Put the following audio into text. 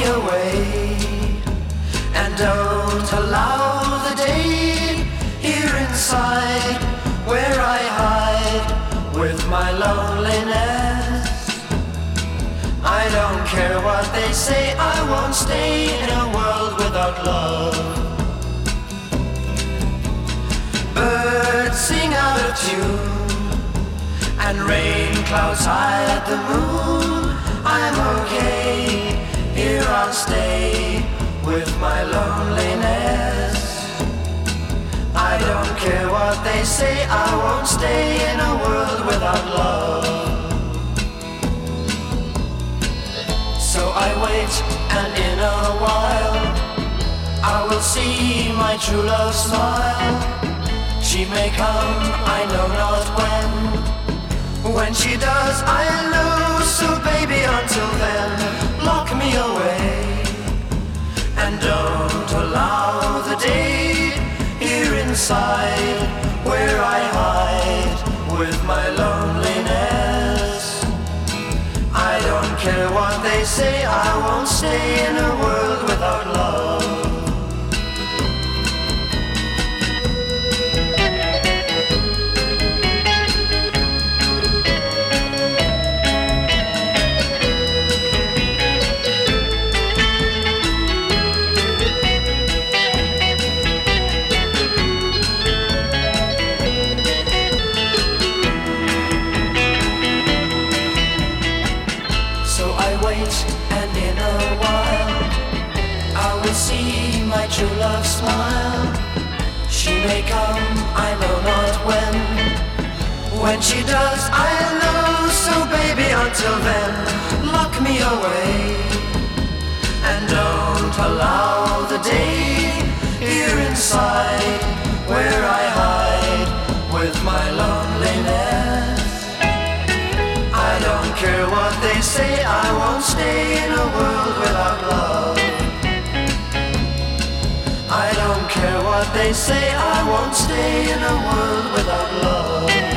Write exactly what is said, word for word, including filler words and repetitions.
me away, and don't allow the day here inside where I hide with my loneliness. I don't care what they say, I won't stay in a world without love. Birds sing out of tune, and rain clouds hide the moon. I'm okay, here I'll stay with my loneliness. I don't care what they say, I won't stay in a world without love. So I wait, and in a while I will see my true love smile. She may come, I know not when. When she does, I'll know. So baby, until then, lock me away, and don't allow the day here inside where I hide with my loneliness. I don't care what they say, I won't stay in a world without love. And in a while I will see my true love smile. She may come, I know not when. When she does, I'll know. So baby, until then, lock me away, and don't allow the day here inside where I hide with my loneliness. I don't care what they say, I won't stay in a world without love. I don't care what they say, I won't stay in a world without love.